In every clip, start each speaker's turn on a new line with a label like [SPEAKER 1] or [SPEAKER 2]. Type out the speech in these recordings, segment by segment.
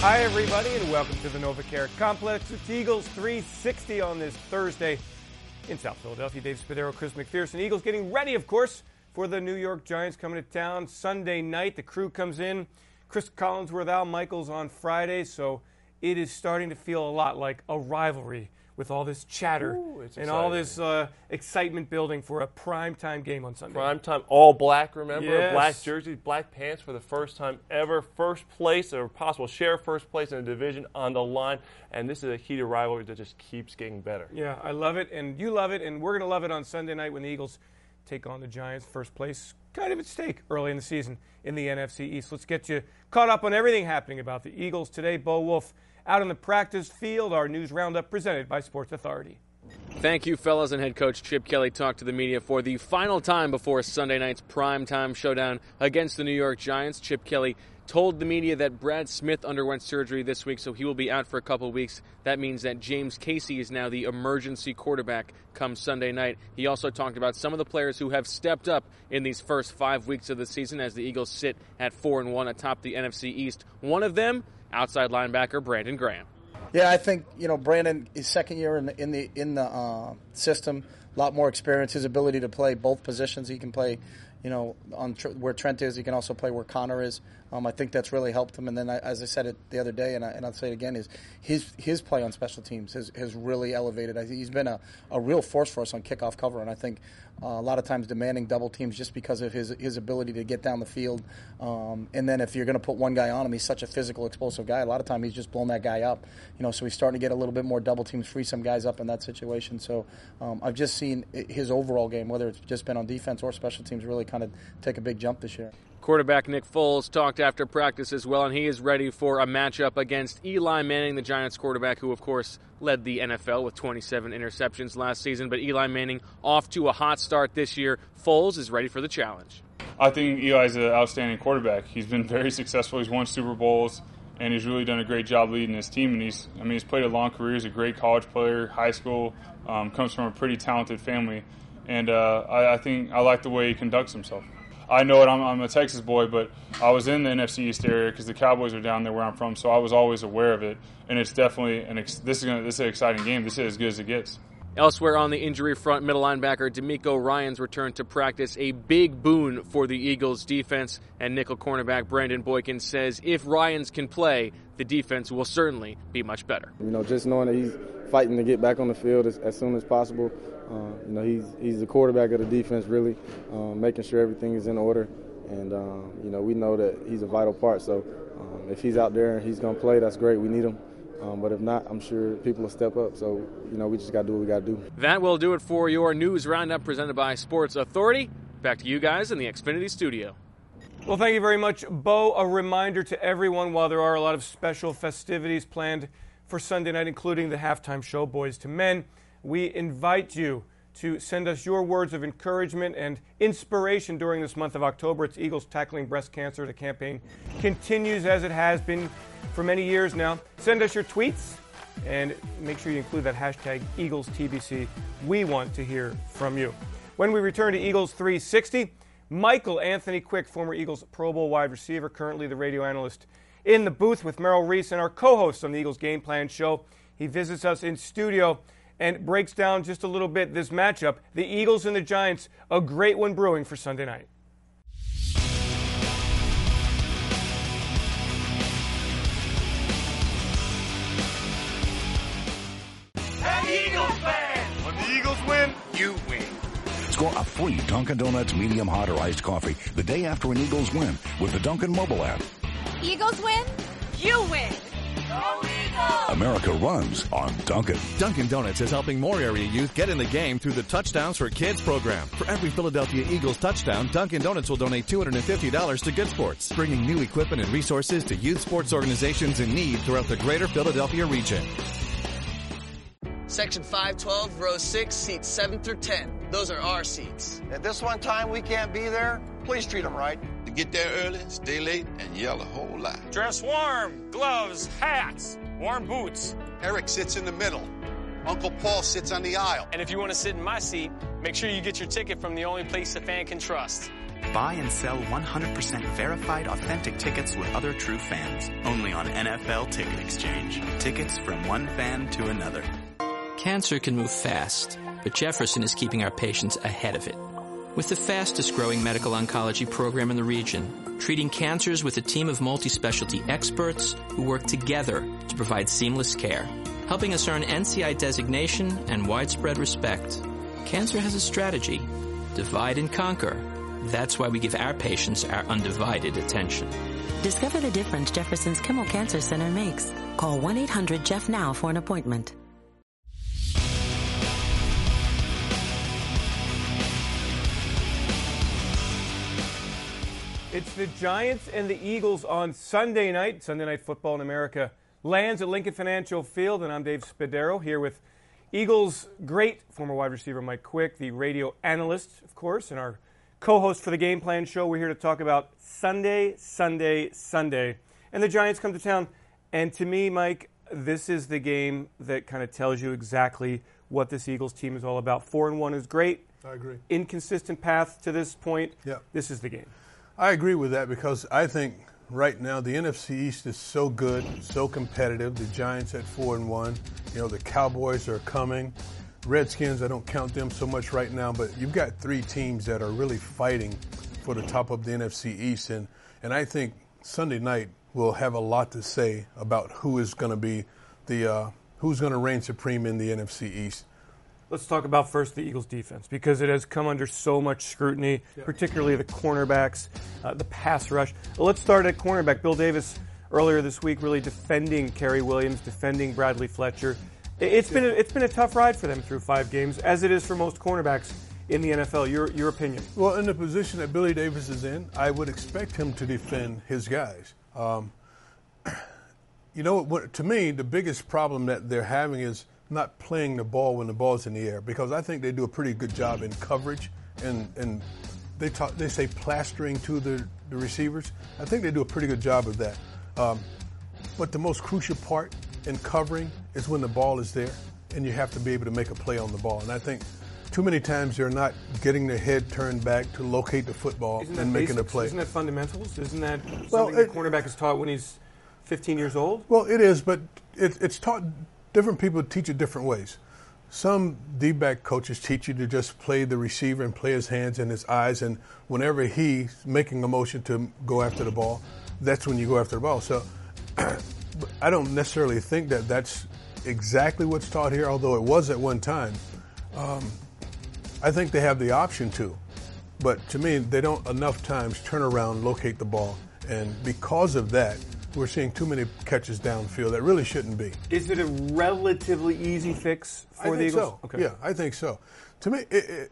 [SPEAKER 1] Hi, everybody, and welcome to the NovaCare Complex. It's Eagles 360 on this Thursday in South Philadelphia. Dave Spadaro, Chris McPherson. Eagles getting ready, of course, for the New York Giants coming to town Sunday night. The crew comes in. Chris Collinsworth, Al Michaels on Friday, so it is starting to feel a lot like a rivalry with all this chatter and all this excitement building for a primetime game on Sunday.
[SPEAKER 2] Primetime, all black, remember?
[SPEAKER 1] Yes.
[SPEAKER 2] Black jerseys, black pants for the first time ever. First place, or possible share first place in a division on the line. And this is a heated rivalry that just keeps getting better.
[SPEAKER 1] Yeah, I love it, and you love it, and we're going to love it on Sunday night when the Eagles take on the Giants. First place kind of at stake early in the season in the NFC East. Let's get you caught up on everything happening about the Eagles today. Bo Wolf out on the practice field. Our news roundup presented by Sports Authority.
[SPEAKER 3] Thank you, fellas. And head coach Chip Kelly talked to the media for the final time before Sunday night's primetime showdown against the New York Giants. Chip Kelly told the media that Brad Smith underwent surgery this week, so he will be out for a couple of weeks. That means that James Casey is now the emergency quarterback come Sunday night. He also talked about some of the players who have stepped up in these first 5 weeks of the season as the Eagles sit at 4-1 atop the NFC East. One of them, outside linebacker Brandon Graham.
[SPEAKER 4] Yeah, I think Brandon is second year in the system, a lot more experience. His ability to play both positions, he can play, on where Trent is. He can also play where Connor is. I think that's really helped him. And then, as I said it the other day, and I'll say it again, is his play on special teams has really elevated. He's been a real force for us on kickoff cover, and I think a lot of times demanding double teams just because of his ability to get down the field. And then if you're going to put one guy on him, he's such a physical, explosive guy. A lot of times he's just blown that guy up. So he's starting to get a little bit more double teams, free some guys up in that situation. So I've just seen his overall game, whether it's just been on defense or special teams, really kind of take a big jump this year.
[SPEAKER 3] Quarterback Nick Foles talked after practice as well, and he is ready for a matchup against Eli Manning, the Giants quarterback, who, of course, led the NFL with 27 interceptions last season. But Eli Manning off to a hot start this year. Foles is ready for the challenge.
[SPEAKER 5] I think Eli's an outstanding quarterback. He's been very successful. He's won Super Bowls, and he's really done a great job leading his team. And he's played a long career. He's a great college player, high school, comes from a pretty talented family. And I think I like the way he conducts himself. I know it. I'm a Texas boy, but I was in the NFC East area because the Cowboys are down there where I'm from, so I was always aware of it. And it's definitely this is an exciting game. This is as good as it gets.
[SPEAKER 3] Elsewhere on the injury front, middle linebacker DeMeco Ryans returned to practice, a big boon for the Eagles' defense. And nickel cornerback Brandon Boykin says if Ryans can play, the defense will certainly be much better.
[SPEAKER 6] Just knowing that he's fighting to get back on the field as soon as possible. He's the quarterback of the defense, really, making sure everything is in order. And, we know that he's a vital part. So if he's out there and he's going to play, that's great. We need him. But if not, I'm sure people will step up. So, we just got to do what we got to do.
[SPEAKER 3] That will do it for your news roundup presented by Sports Authority. Back to you guys in the Xfinity studio.
[SPEAKER 1] Well, thank you very much, Bo. A reminder to everyone, while there are a lot of special festivities planned for Sunday night, including the halftime show, Boys to Men, we invite you to send us your words of encouragement and inspiration during this month of October. It's Eagles Tackling Breast Cancer. The campaign continues as it has been for many years now. Send us your tweets and make sure you include that hashtag EaglesTBC. We want to hear from you. When we return to Eagles 360, Michael Anthony Quick, former Eagles Pro Bowl wide receiver, currently the radio analyst in the booth with Merrill Reese and our co-host on the Eagles Game Plan show. He visits us in studio and breaks down just a little bit this matchup. The Eagles and the Giants, a great one brewing for Sunday night.
[SPEAKER 7] Hey, Eagles fans! When the Eagles win, you win.
[SPEAKER 8] Score a free Dunkin' Donuts medium hot or iced coffee the day after an Eagles win with the Dunkin' mobile app.
[SPEAKER 9] Eagles win, you win.
[SPEAKER 7] Go Eagles!
[SPEAKER 8] America runs on Dunkin'.
[SPEAKER 10] Dunkin' Donuts is helping more area youth get in the game through the Touchdowns for Kids program. For every Philadelphia Eagles touchdown, Dunkin' Donuts will donate $250 to Good Sports, bringing new equipment and resources to youth sports organizations in need throughout the greater Philadelphia region.
[SPEAKER 11] Section 512, row 6, seats 7 through 10. Those are our seats.
[SPEAKER 12] If this one time we can't be there, please treat them right.
[SPEAKER 13] To get there early, stay late, and yell a whole lot.
[SPEAKER 14] Dress warm, gloves, hats, warm boots.
[SPEAKER 15] Eric sits in the middle. Uncle Paul sits on the aisle.
[SPEAKER 14] And if you want to sit in my seat, make sure you get your ticket from the only place a fan can trust,
[SPEAKER 16] Buy and sell 100% verified authentic tickets with other true fans. Only on NFL Ticket Exchange. Tickets from one fan to another.
[SPEAKER 17] Cancer can move fast, but Jefferson is keeping our patients ahead of it. With the fastest growing medical oncology program in the region, treating cancers with a team of multi-specialty experts who work together to provide seamless care, helping us earn NCI designation and widespread respect. Cancer has a strategy. Divide and conquer. That's why we give our patients our undivided attention.
[SPEAKER 18] Discover the difference Jefferson's Kimmel Cancer Center makes. Call 1-800-JEFF-NOW for an appointment.
[SPEAKER 1] It's the Giants and the Eagles on Sunday night. Sunday Night Football in America lands at Lincoln Financial Field, and I'm Dave Spadaro here with Eagles great former wide receiver Mike Quick, the radio analyst, of course, and our co-host for the Game Plan Show. We're here to talk about Sunday. And the Giants come to town. And to me, Mike, this is the game that kind of tells you exactly what this Eagles team is all about. 4-1 is great.
[SPEAKER 19] I agree.
[SPEAKER 1] Inconsistent path to this point.
[SPEAKER 19] Yeah.
[SPEAKER 1] This is the game.
[SPEAKER 19] I agree with that because I think right now the NFC East is so good, so competitive. The Giants at 4-1. You know, the Cowboys are coming. Redskins, I don't count them so much right now, but you've got three teams that are really fighting for the top of the NFC East, and I think Sunday night will have a lot to say about who is going to be who's going to reign supreme in the NFC East.
[SPEAKER 1] Let's talk about first the Eagles defense because it has come under so much scrutiny, particularly the cornerbacks, the pass rush. Well, let's start at cornerback. Bill Davis earlier this week really defending Kerry Williams, defending Bradley Fletcher. It's been a tough ride for them through 5 games, as it is for most cornerbacks in the NFL. Your opinion?
[SPEAKER 19] Well, in the position that Billy Davis is in, I would expect him to defend his guys. You know, to me, the biggest problem that they're having is not playing the ball when the ball's in the air, because I think they do a pretty good job in coverage, and they say plastering to the receivers. I think they do a pretty good job of that. But the most crucial part in covering is when the ball is there and you have to be able to make a play on the ball. And I think too many times they're not getting their head turned back to locate the football and making a play.
[SPEAKER 1] Isn't that fundamentals? Isn't that something the cornerback is taught when he's 15 years old?
[SPEAKER 19] Well, it is, but it's taught. Different people teach it different ways. Some D-back coaches teach you to just play the receiver and play his hands and his eyes, and whenever he's making a motion to go after the ball, that's when you go after the ball. So I don't necessarily think that that's exactly what's taught here, although it was at one time. I think they have the option to, but to me, they don't enough times turn around, locate the ball, and because of that, we're seeing too many catches downfield that really shouldn't be.
[SPEAKER 1] Is it a relatively easy fix for the Eagles?
[SPEAKER 19] So. Okay. Yeah, I think so. To me,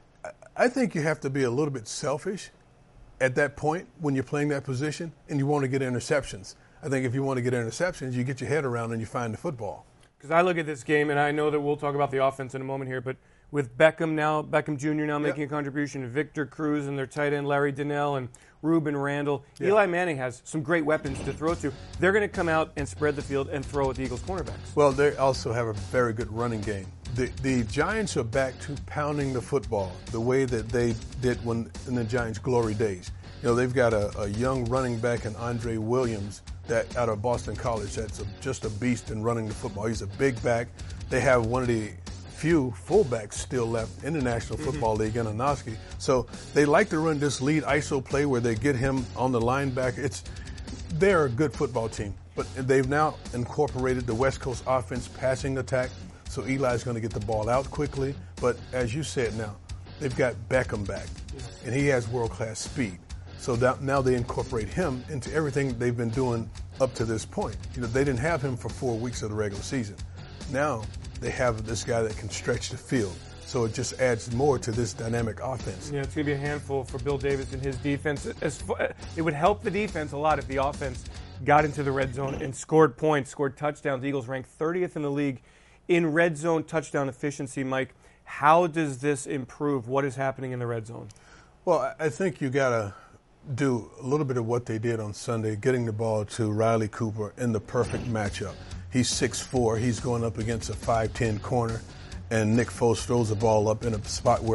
[SPEAKER 19] I think you have to be a little bit selfish at that point when you're playing that position, and you want to get interceptions. I think if you want to get interceptions, you get your head around and you find the football.
[SPEAKER 1] Because I look at this game, and I know that we'll talk about the offense in a moment here, but with Beckham Jr. now making a contribution, Victor Cruz and their tight end Larry Donnell and Ruben Randall. Yeah. Eli Manning has some great weapons to throw to. They're going to come out and spread the field and throw at the Eagles cornerbacks.
[SPEAKER 19] Well, they also have a very good running game. The Giants are back to pounding the football the way that they did in the Giants' glory days. You know, they've got a young running back in Andre Williams that out of Boston College that's just a beast in running the football. He's a big back. They have one of the few fullbacks still left in the National Football League in Anoski. So they like to run this lead ISO play where they get him on the linebacker. They're a good football team, but they've now incorporated the West Coast offense passing attack, so Eli's going to get the ball out quickly. But as you said now, they've got Beckham back, and he has world-class speed. So now they incorporate him into everything they've been doing up to this point. You know, they didn't have him for 4 weeks of the regular season. Now they have this guy that can stretch the field. So it just adds more to this dynamic offense.
[SPEAKER 1] Yeah, it's going to be a handful for Bill Davis and his defense. It would help the defense a lot if the offense got into the red zone and scored points, scored touchdowns. The Eagles ranked 30th in the league in red zone touchdown efficiency. Mike, how does this improve what is happening in the red zone?
[SPEAKER 19] Well, I think you got to do a little bit of what they did on Sunday, getting the ball to Riley Cooper in the perfect matchup. He's 6'4". He's going up against a 5'10" corner, and Nick Foles throws the ball up in a spot where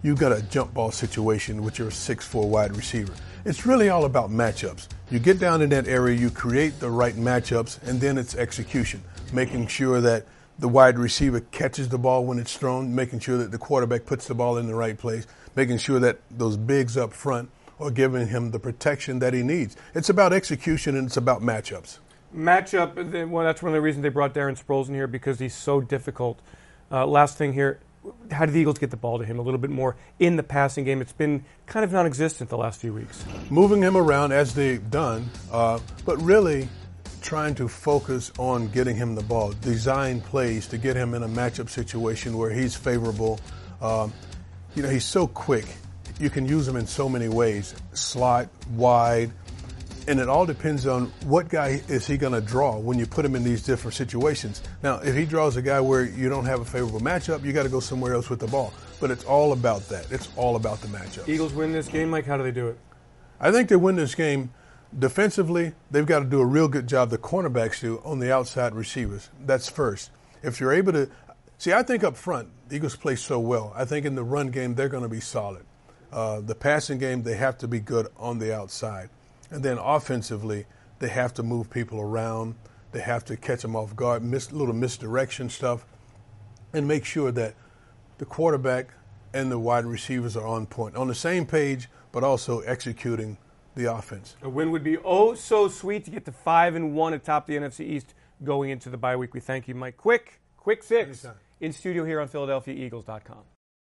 [SPEAKER 19] you've got a jump ball situation with your 6'4" wide receiver. It's really all about matchups. You get down in that area, you create the right matchups, and then it's execution, making sure that the wide receiver catches the ball when it's thrown, making sure that the quarterback puts the ball in the right place, making sure that those bigs up front are giving him the protection that he needs. It's about execution, and it's about matchups.
[SPEAKER 1] Matchup, well, that's one of the reasons they brought Darren Sproles in here, because he's so difficult. Last thing here, how did the Eagles get the ball to him a little bit more in the passing game? It's been kind of non-existent the last few weeks.
[SPEAKER 19] Moving him around as they've done, but really trying to focus on getting him the ball, design plays to get him in a matchup situation where he's favorable. He's so quick. You can use him in so many ways, slot, wide, and it all depends on what guy is he going to draw when you put him in these different situations. Now, if he draws a guy where you don't have a favorable matchup, you got to go somewhere else with the ball. But it's all about that. It's all about the matchup.
[SPEAKER 1] Eagles win this game, Mike. How do they do it?
[SPEAKER 19] I think they win this game defensively. They've got to do a real good job, the cornerbacks do, on the outside receivers. That's first. If you're able to – see, I think up front, the Eagles play so well. I think in the run game, they're going to be solid. The passing game, they have to be good on the outside. And then offensively, they have to move people around. They have to catch them off guard, little misdirection stuff, and make sure that the quarterback and the wide receivers are on point, on the same page, but also executing the offense.
[SPEAKER 1] A win would be oh so sweet to get to 5-1 atop the NFC East going into the bye week. We thank you, Mike. Quick fix anytime. In studio here on PhiladelphiaEagles.com.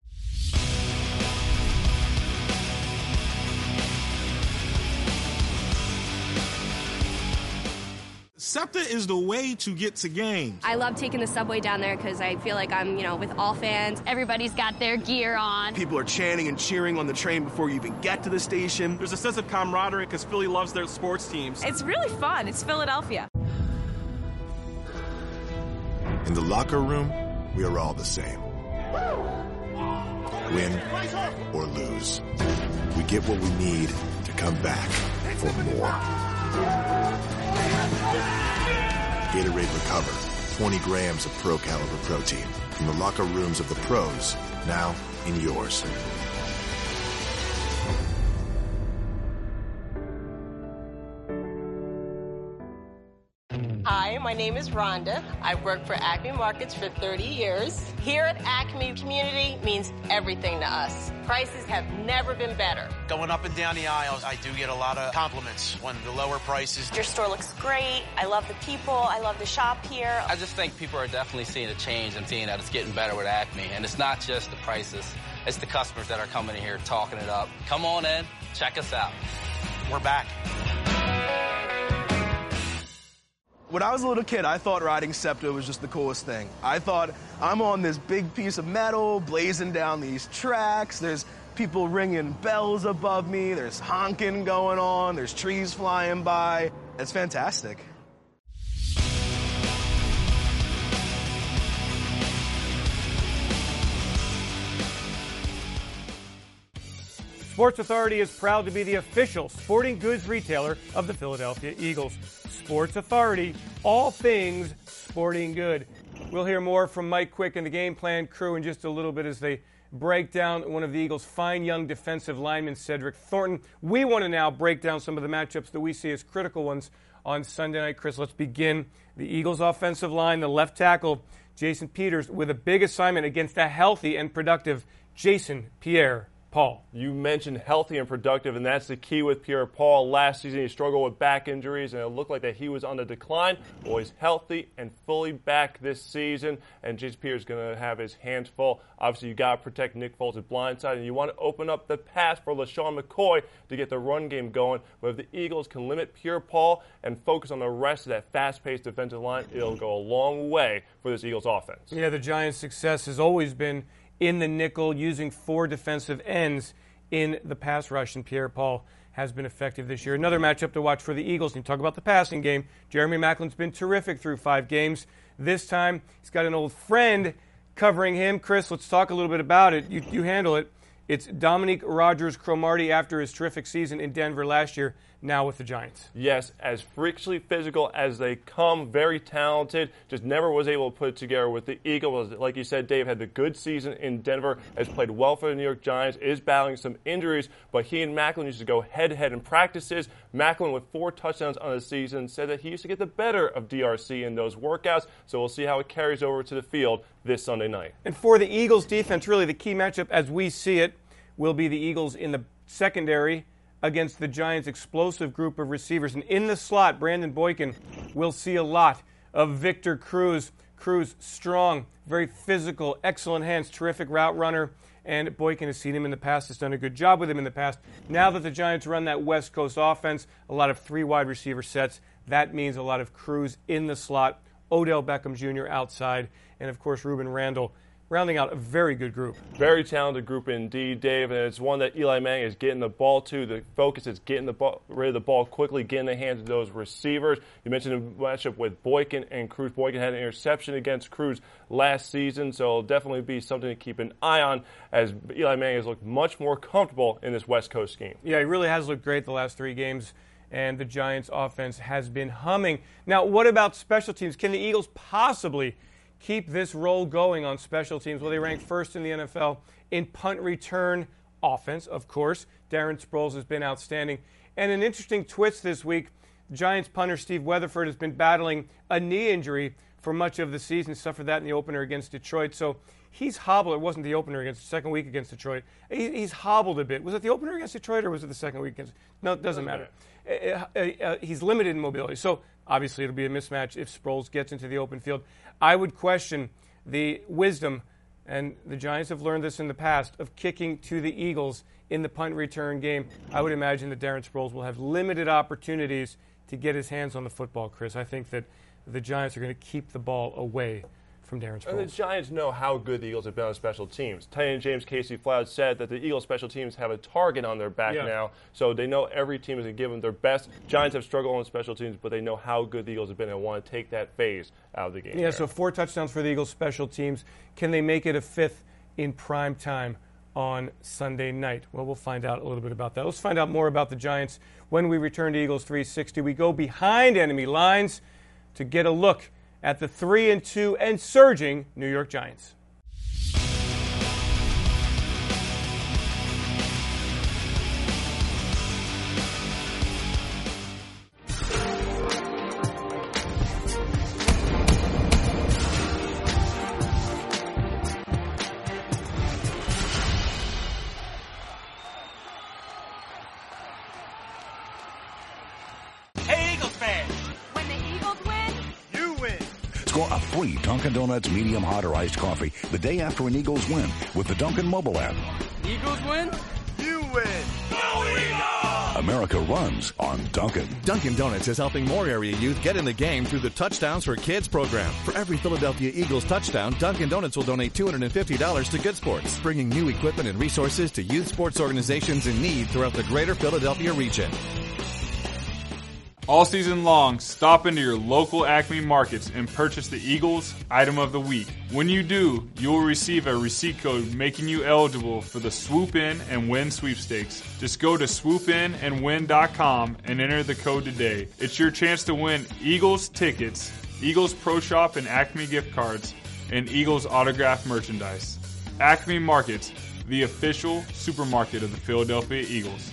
[SPEAKER 20] SEPTA is the way to get to games.
[SPEAKER 21] I love taking the subway down there because I feel like I'm, with all fans.
[SPEAKER 9] Everybody's got their gear on.
[SPEAKER 22] People are chanting and cheering on the train before you even get to the station.
[SPEAKER 20] There's a sense of camaraderie because Philly loves their sports teams.
[SPEAKER 9] It's really fun. It's Philadelphia.
[SPEAKER 23] In the locker room, we are all the same. Win or lose. We get what we need to come back for more. Gatorade Recover, 20 grams of pro-caliber protein from the locker rooms of the pros, now in yours.
[SPEAKER 24] Hi, my name is Rhonda. I've worked for Acme Markets for 30 years. Here at Acme, community means everything to us. Prices have never been better.
[SPEAKER 25] Going up and down the aisles, I do get a lot of compliments when the lower prices.
[SPEAKER 26] Your store looks great. I love the people. I love to shop here.
[SPEAKER 27] I just think people are definitely seeing a change and seeing that it's getting better with Acme. And it's not just the prices. It's the customers that are coming in here talking it up. Come on in. Check us out.
[SPEAKER 25] We're back.
[SPEAKER 22] When I was a little kid, I thought riding SEPTA was just the coolest thing. I thought, I'm on this big piece of metal, blazing down these tracks. There's people ringing bells above me. There's honking going on. There's trees flying by. It's fantastic.
[SPEAKER 1] Sports Authority is proud to be the official sporting goods retailer of the Philadelphia Eagles. Sports Authority, all things sporting good. We'll hear more from Mike Quick and the Game Plan crew in just a little bit as they break down one of the Eagles' fine young defensive linemen, Cedric Thornton. We want to now break down some of the matchups that we see as critical ones on Sunday night. Chris, let's begin. The Eagles' offensive line, the left tackle, Jason Peters, with a big assignment against a healthy and productive Jason Pierre-Paul.
[SPEAKER 2] You mentioned healthy and productive, and that's the key with Pierre-Paul. Last season, he struggled with back injuries, and it looked like that he was on the decline. Well, he's healthy and fully back this season, and Jason Peters is going to have his hands full. Obviously, you got to protect Nick Foles' blind side, and you want to open up the pass for LaShawn McCoy to get the run game going. But if the Eagles can limit Pierre-Paul and focus on the rest of that fast-paced defensive line, it'll go a long way for this Eagles offense.
[SPEAKER 1] Yeah, the Giants' success has always been in the nickel, using 4 defensive ends in the pass rush, and Pierre-Paul has been effective this year. Another matchup to watch for the Eagles. And you talk about the passing game. Jeremy Maclin's been terrific through 5 games. This time, he's got an old friend covering him. Chris, let's talk a little bit about it. You handle it. It's Dominique Rodgers-Cromartie after his terrific season in Denver last year, now with the Giants.
[SPEAKER 2] Yes, as freakishly physical as they come, very talented, just never was able to put it together with the Eagles. Like you said, Dave had the good season in Denver, has played well for the New York Giants, is battling some injuries, but he and Maclin used to go head-to-head in practices. Maclin, with 4 touchdowns on the season, said that he used to get the better of DRC in those workouts, so we'll see how it carries over to the field this Sunday night.
[SPEAKER 1] And for the Eagles defense, really the key matchup as we see it will be the Eagles in the secondary against the Giants' explosive group of receivers. And in the slot, Brandon Boykin will see a lot of Victor Cruz. Cruz, strong, very physical, excellent hands, terrific route runner. And Boykin has seen him in the past, has done a good job with him in the past. Now that the Giants run that West Coast offense, a lot of 3 wide receiver sets, that means a lot of Cruz in the slot, Odell Beckham Jr. outside, and of course Ruben Randall, rounding out a very good group.
[SPEAKER 2] Very talented group indeed, Dave, and it's one that Eli Manning is getting the ball to. The focus is getting rid of the ball quickly, getting the hands of those receivers. You mentioned a matchup with Boykin and Cruz. Boykin had an interception against Cruz last season, so it'll definitely be something to keep an eye on as Eli Manning has looked much more comfortable in this West Coast scheme.
[SPEAKER 1] Yeah, he really has looked great the last 3 games, and the Giants' offense has been humming. Now, what about special teams? Can the Eagles possibly keep this roll going on special teams? Well, they rank first in the NFL in punt return offense, of course. Darren Sproles has been outstanding. And an interesting twist this week, Giants punter Steve Weatherford has been battling a knee injury for much of the season. He suffered that in the opener against Detroit. So he's hobbled. It wasn't the opener against the second week against Detroit. He's hobbled a bit. Was it the opener against Detroit or was it the second week against? No, it doesn't matter. He's limited in mobility. So obviously it'll be a mismatch if Sproles gets into the open field. I would question the wisdom, and the Giants have learned this in the past, of kicking to the Eagles in the punt return game. I would imagine that Darren Sproles will have limited opportunities to get his hands on the football, Chris. I think that the Giants are going to keep the ball away from Darren Sproles.
[SPEAKER 2] And the Giants know how good the Eagles have been on special teams. Tight end James Casey Floud said that the Eagles special teams have a target on their back now, so they know every team is going to give them their best. Giants have struggled on special teams, but they know how good the Eagles have been and want to take that phase out of the game.
[SPEAKER 1] Yeah, so 4 touchdowns for the Eagles special teams. Can they make it a 5th in prime time on Sunday night? Well, we'll find out a little bit about that. Let's find out more about the Giants when we return to Eagles 360. We go behind enemy lines to get a look at the 3-2 and surging New York Giants.
[SPEAKER 3] Score a free Dunkin' Donuts medium hot or iced coffee the day after an Eagles win with the Dunkin' mobile app.
[SPEAKER 4] Eagles win?
[SPEAKER 3] You win! America runs on Dunkin'.
[SPEAKER 5] Dunkin' Donuts is helping more area youth get in the game through the Touchdowns for Kids program. For every Philadelphia Eagles touchdown, Dunkin' Donuts will donate $250 to Good Sports, bringing new equipment and resources to youth sports organizations in need throughout the greater Philadelphia region.
[SPEAKER 6] All season long, stop into your local Acme markets and purchase the Eagles Item of the Week. When you do, you will receive a receipt code making you eligible for the Swoop In and Win sweepstakes. Just go to swoopinandwin.com and enter the code today. It's your chance to win Eagles tickets, Eagles Pro Shop and Acme gift cards, and Eagles autographed merchandise. Acme Markets, the official supermarket of the Philadelphia Eagles.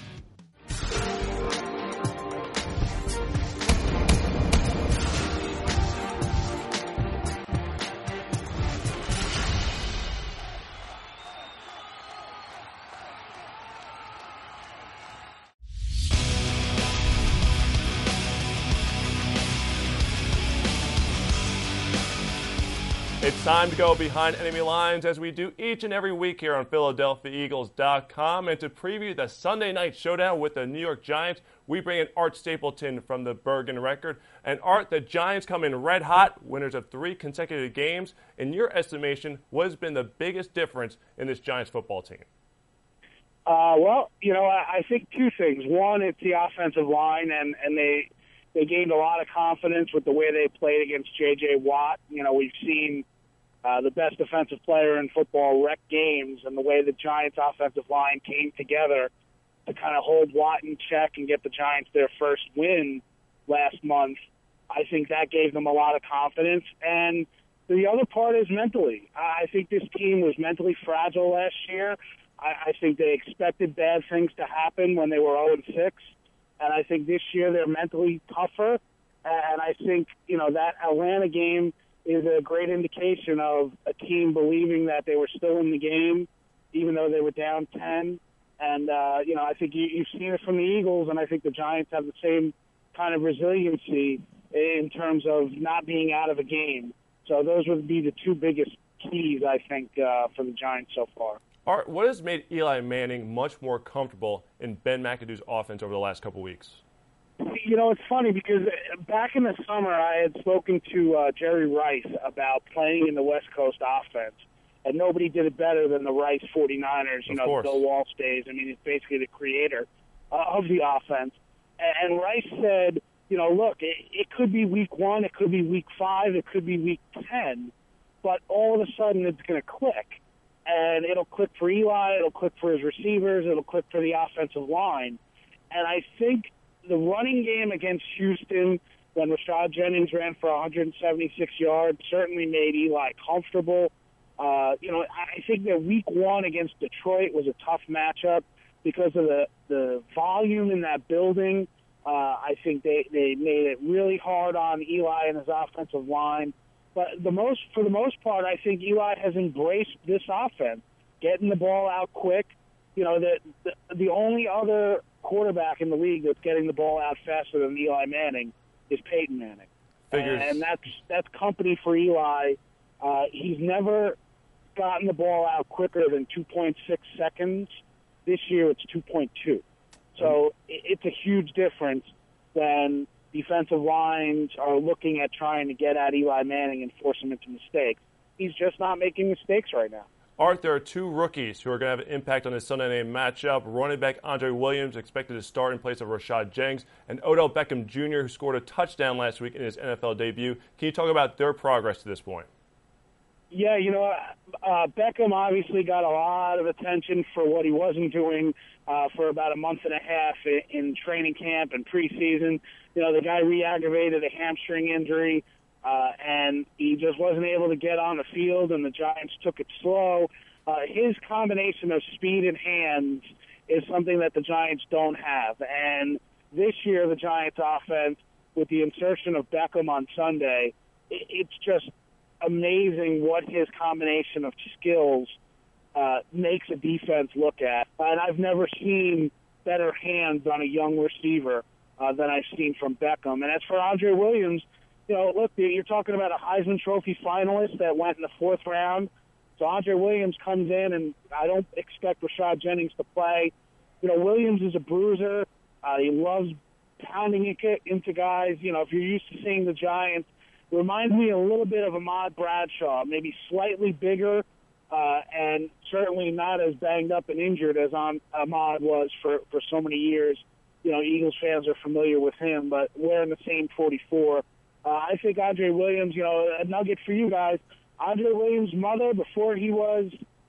[SPEAKER 2] It's time to go behind enemy lines as we do each and every week here on PhiladelphiaEagles.com. And to preview the Sunday night showdown with the New York Giants, we bring in Art Stapleton from the Bergen Record. And Art, the Giants come in red hot, winners of 3 consecutive games. In your estimation, what has been the biggest difference in this Giants football team?
[SPEAKER 7] Well, I think 2 things. One, it's the offensive line, and they gained a lot of confidence with the way they played against J.J. Watt. We've seen the best defensive player in football, wrecked games, and the way the Giants' offensive line came together to kind of hold Watt in check and get the Giants their first win last month, I think that gave them a lot of confidence. And the other part is mentally. I think this team was mentally fragile last year. I think they expected bad things to happen when they were 0-6. And I think this year they're mentally tougher. And I think, that Atlanta game is a great indication of a team believing that they were still in the game, even though they were down 10. And, I think you've seen it from the Eagles, and I think the Giants have the same kind of resiliency in terms of not being out of a game. So those would be the two biggest keys, I think, for the Giants so far.
[SPEAKER 2] Art, what has made Eli Manning much more comfortable in Ben McAdoo's offense over the last couple weeks?
[SPEAKER 7] It's funny because back in the summer I had spoken to Jerry Rice about playing in the West Coast offense, and nobody did it better than the Rice 49ers, the Bill Walsh days. I mean, he's basically the creator of the offense. And Rice said, look, it could be week 1, it could be week 5, it could be week 10, but all of a sudden it's going to click. And it'll click for Eli, it'll click for his receivers, it'll click for the offensive line. And I think the running game against Houston, when Rashad Jennings ran for 176 yards, certainly made Eli comfortable. I think that week 1 against Detroit was a tough matchup because of the volume in that building. I think they made it really hard on Eli and his offensive line. But for the most part, I think Eli has embraced this offense, getting the ball out quick. The only other quarterback in the league that's getting the ball out faster than Eli Manning is Peyton Manning. And that's company for Eli. He's never gotten the ball out quicker than 2.6 seconds. This year it's 2.2. So it's a huge difference when defensive lines are looking at trying to get at Eli Manning and force him into mistakes. He's just not making mistakes right now.
[SPEAKER 2] Art, there are two rookies who are going to have an impact on this Sunday night matchup. Running back Andre Williams expected to start in place of Rashad Jennings, and Odell Beckham Jr., who scored a touchdown last week in his NFL debut. Can you talk about their progress to this point?
[SPEAKER 7] Yeah, Beckham obviously got a lot of attention for what he wasn't doing for about a month and a half in training camp and preseason. The guy re-aggravated a hamstring injury, and he just wasn't able to get on the field, and the Giants took it slow. His combination of speed and hands is something that the Giants don't have. And this year, the Giants' offense, with the insertion of Beckham on Sunday, it's just amazing what his combination of skills makes a defense look at. And I've never seen better hands on a young receiver than I've seen from Beckham. And as for Andre Williams, look, you're talking about a Heisman Trophy finalist that went in the 4th round. So Andre Williams comes in, and I don't expect Rashad Jennings to play. Williams is a bruiser. He loves pounding it into guys. If you're used to seeing the Giants, it reminds me a little bit of Ahmad Bradshaw, maybe slightly bigger, and certainly not as banged up and injured as Ahmad was for so many years. Eagles fans are familiar with him, but wearing the same 44. I think Andre Williams, a nugget for you guys, Andre Williams' mother, before he was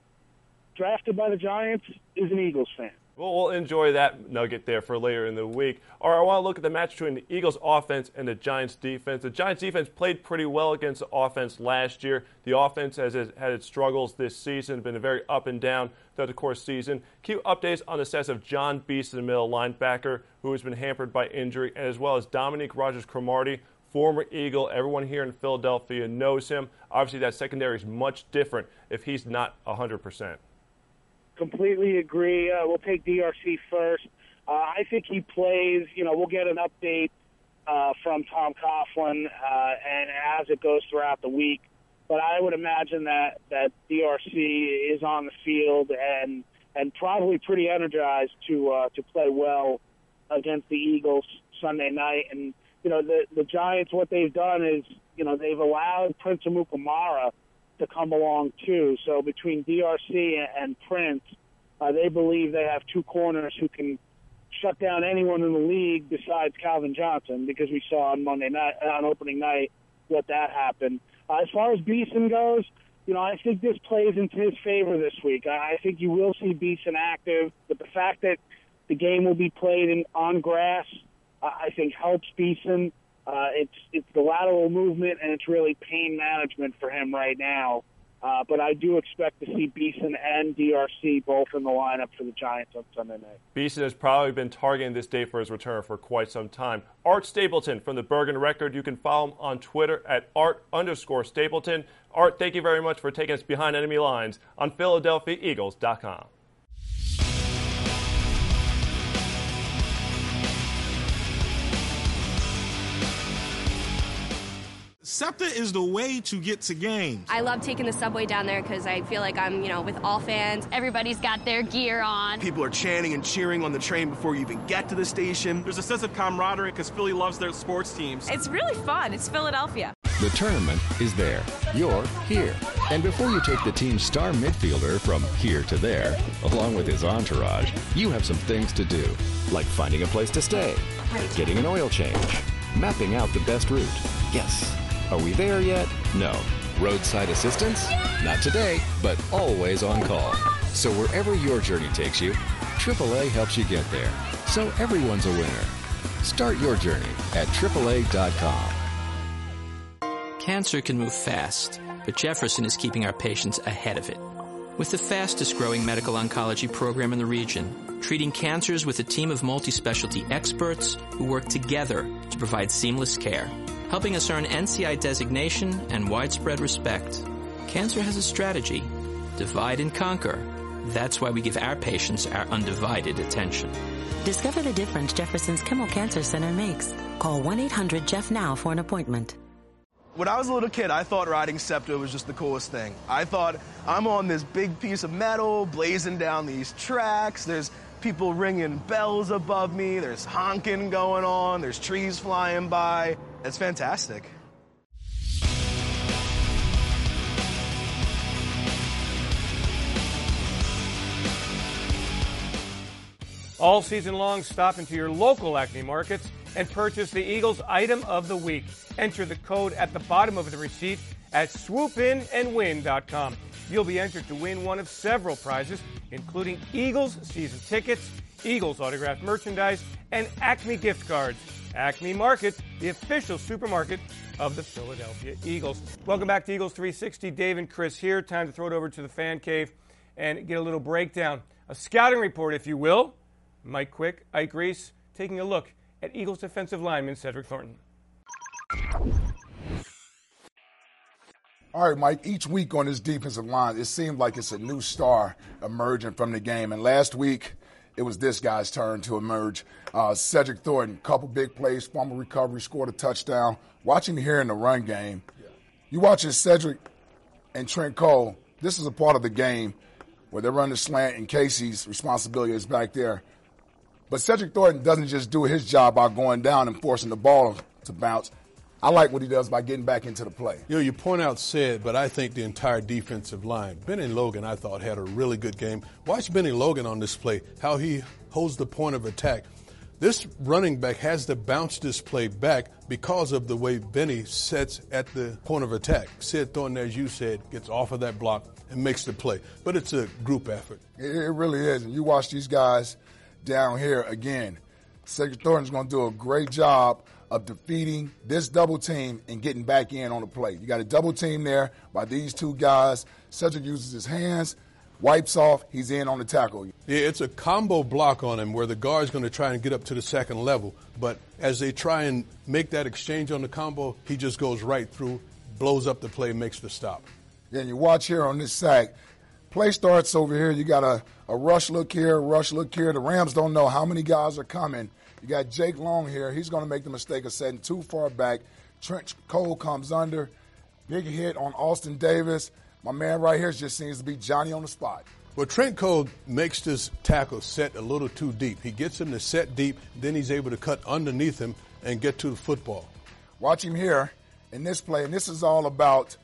[SPEAKER 7] drafted by the Giants, is an Eagles fan.
[SPEAKER 2] Well, we'll enjoy that nugget there for later in the week. All right, I want to look at the match between the Eagles offense and the Giants defense. The Giants defense played pretty well against the offense last year. The offense has had its struggles this season, been very up and down throughout the course of the season. Key updates on the status of John Beast, the middle linebacker, who has been hampered by injury, as well as Dominique Rodgers-Cromartie, former Eagle. Everyone here in Philadelphia knows him. Obviously, that secondary is much different if he's not 100%.
[SPEAKER 7] Completely agree. We'll take DRC first. I think he plays. We'll get an update from Tom Coughlin and as it goes throughout the week. But I would imagine that DRC is on the field and probably pretty energized to play well against the Eagles Sunday night. And the Giants, what they've done is they've allowed Prince Amukamara to come along too. So between DRC and Prince, they believe they have two corners who can shut down anyone in the league besides Calvin Johnson, because we saw on opening night what that happened. As far as Beeson goes, I think this plays into his favor this week. I think you will see Beeson active, but the fact that the game will be played on grass, I think helps Beeson. It's the lateral movement, and it's really pain management for him right now. But I do expect to see Beeson and DRC both in the lineup for the Giants on Sunday night.
[SPEAKER 2] Beeson has probably been targeting this day for his return for quite some time. Art Stapleton from the Bergen Record. You can follow him on Twitter at @Art_Stapleton. Art, thank you very much for taking us behind enemy lines on PhiladelphiaEagles.com.
[SPEAKER 20] SEPTA is the way to get to games.
[SPEAKER 21] I love taking the subway down there because I feel like I'm, with all fans.
[SPEAKER 9] Everybody's got their gear on.
[SPEAKER 22] People are chanting and cheering on the train before you even get to the station.
[SPEAKER 4] There's a sense of camaraderie because Philly loves their sports teams.
[SPEAKER 9] It's really fun. It's Philadelphia.
[SPEAKER 8] The tournament is there. You're here. And before you take the team's star midfielder from here to there, along with his entourage, you have some things to do, like finding a place to stay, getting an oil change, mapping out the best route. Yes. Are we there yet? No. Roadside assistance? Not today, but always on call. So wherever your journey takes you, AAA helps you get there. So everyone's a winner. Start your journey at AAA.com.
[SPEAKER 17] Cancer can move fast, but Jefferson is keeping our patients ahead of it. With the fastest growing medical oncology program in the region, treating cancers with a team of multi-specialty experts who work together to provide seamless care, helping us earn NCI designation and widespread respect. Cancer has a strategy: divide and conquer. That's why we give our patients our undivided attention.
[SPEAKER 18] Discover the difference Jefferson's Kimmel Cancer Center makes. Call 1-800-JEFF-NOW for an appointment.
[SPEAKER 22] When I was a little kid, I thought riding SEPTA was just the coolest thing. I thought, I'm on this big piece of metal, blazing down these tracks. There's people ringing bells above me. There's honking going on. There's trees flying by. It's fantastic.
[SPEAKER 1] All season long, stop into your local Acme Markets and purchase the Eagles Item of the Week. Enter the code at the bottom of the receipt at swoopinandwin.com. You'll be entered to win one of several prizes, including Eagles season tickets, Eagles autographed merchandise, and Acme gift cards. Acme Market, the official supermarket of the Philadelphia Eagles. Welcome back to Eagles 360. Dave and Chris here. Time to throw it over to the fan cave and get a little breakdown. A scouting report, if you will. Mike Quick, Ike Reese, taking a look at Eagles defensive lineman Cedric Thornton.
[SPEAKER 10] All right, Mike, each week on this defensive line, it seems like it's a new star emerging from the game. And last week, it was this guy's turn to emerge. Cedric Thornton, couple big plays, fumble recovery, scored a touchdown. Watching here in the run game, you watching Cedric and Trent Cole, this is a part of the game where they run the slant and Casey's responsibility is back there. But Cedric Thornton doesn't just do his job by going down and forcing the ball to bounce. I like what he does by getting back into the play.
[SPEAKER 19] You point out Ced, but I think the entire defensive line. Benny Logan, I thought, had a really good game. Watch Benny Logan on this play, how he holds the point of attack. This running back has to bounce this play back because of the way Benny sets at the point of attack. Ced Thornton, as you said, gets off of that block and makes the play. But it's a group effort.
[SPEAKER 10] It really is. And you watch these guys down here again. Cedric Thornton's going to do a great job of defeating this double team and getting back in on the play. You got a double team there by these two guys. Cedric uses his hands, wipes off, he's in on the tackle.
[SPEAKER 19] Yeah, it's a combo block on him where the guard's going to try and get up to the second level. But as they try and make that exchange on the combo, he just goes right through, blows up the play, makes the stop.
[SPEAKER 10] Yeah, and you watch here on this sack. Play starts over here. You got a rush look here, rush look here. The Rams don't know how many guys are coming. You got Jake Long here. He's going to make the mistake of setting too far back. Trent Cole comes under. Big hit on Austin Davis. My man right here just seems to be Johnny on the spot.
[SPEAKER 19] Well, Trent Cole makes this tackle set a little too deep. He gets him to set deep, then he's able to cut underneath him and get to the football.
[SPEAKER 10] Watch him here in this play, and this is all about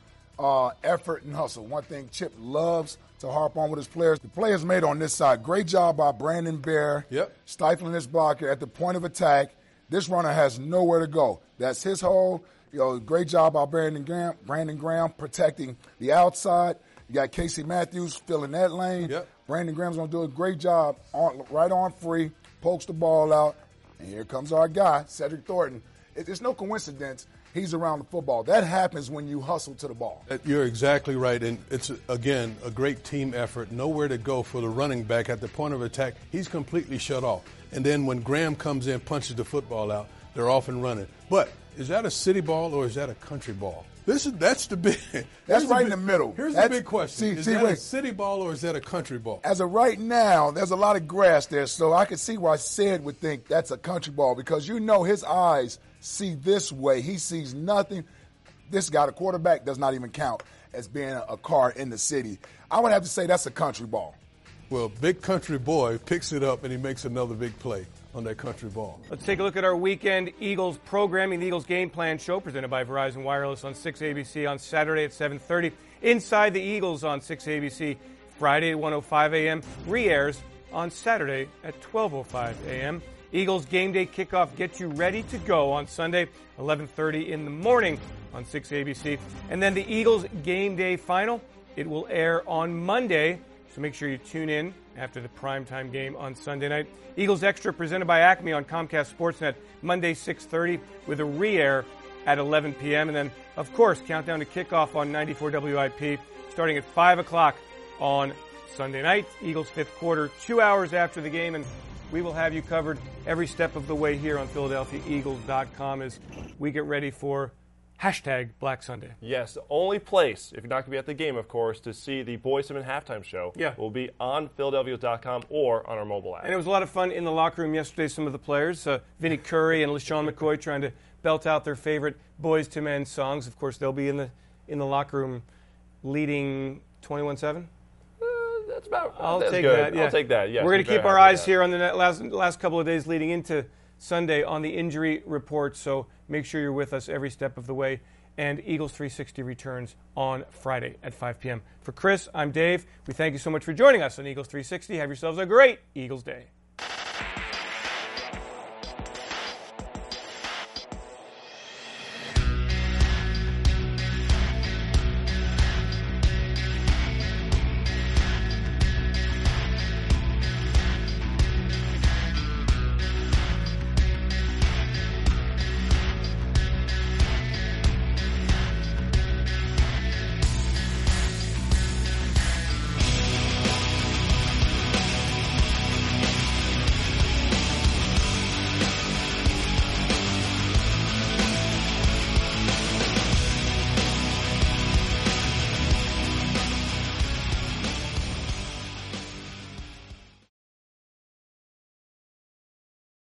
[SPEAKER 10] effort and hustle. One thing Chip loves to harp on with his players. The play is made on this side. Great job by Brandon Bear, stifling this blocker at the point of attack. This runner has nowhere to go. That's his hole. Great job by Brandon Graham protecting the outside. You got Casey Matthews filling that lane.
[SPEAKER 19] Yep.
[SPEAKER 10] Brandon Graham's going to do a great job right on free, pokes the ball out, and here comes our guy, Cedric Thornton. It's no coincidence he's around the football. That happens when you hustle to the ball.
[SPEAKER 19] You're exactly right, and it's, again, a great team effort. Nowhere to go for the running back at the point of attack. He's completely shut off. And then when Graham comes in, punches the football out, they're off and running. But is that a city ball or is that a country ball? That's the big.
[SPEAKER 10] That's right in the middle.
[SPEAKER 19] Here's the big question: is that a city ball or is that a country ball?
[SPEAKER 10] As of right now, there's a lot of grass there, so I can see why Sid would think that's a country ball because his eyes see this way. He sees nothing. This guy, the quarterback, does not even count as being a car in the city. I would have to say that's a country ball.
[SPEAKER 19] Well, big country boy picks it up and he makes another big play on that country ball.
[SPEAKER 1] Let's take a look at our weekend Eagles programming. The Eagles Game Plan Show presented by Verizon Wireless on 6 ABC on Saturday at 7:30. Inside the Eagles on 6 ABC Friday at 1:05 a.m. Re-airs on Saturday at 12:05 a.m. Eagles Game Day Kickoff gets you ready to go on Sunday 11:30 in the morning on 6 ABC. And then the Eagles Game Day Final, it will air on Monday. So make sure you tune in after the primetime game on Sunday night. Eagles Extra presented by Acme on Comcast Sportsnet Monday 6:30 with a re-air at 11 p.m. And then, of course, countdown to kickoff on 94 WIP starting at 5 o'clock on Sunday night. Eagles fifth quarter, 2 hours after the game. And we will have you covered every step of the way here on PhiladelphiaEagles.com as we get ready for #Black Sunday.
[SPEAKER 2] Yes, the only place, if you're not going to be at the game, of course, to see the Boys to Men halftime show will be on PhiladelphiaEagles.com or on our mobile app.
[SPEAKER 1] And it was a lot of fun in the locker room yesterday. Some of the players, Vinnie Curry and LaShawn McCoy, trying to belt out their favorite Boys to Men songs. Of course, they'll be in the locker room leading 21-7.
[SPEAKER 2] That's about.
[SPEAKER 1] I'll
[SPEAKER 2] that's
[SPEAKER 1] take
[SPEAKER 2] good.
[SPEAKER 1] that. Yeah.
[SPEAKER 2] I'll take that. Yes,
[SPEAKER 1] we're going to keep our eyes here on the last couple of days leading into Sunday on the injury report. So make sure you're with us every step of the way. And Eagles 360 returns on Friday at 5 p.m. For Chris, I'm Dave. We thank you so much for joining us on Eagles 360. Have yourselves a great Eagles Day.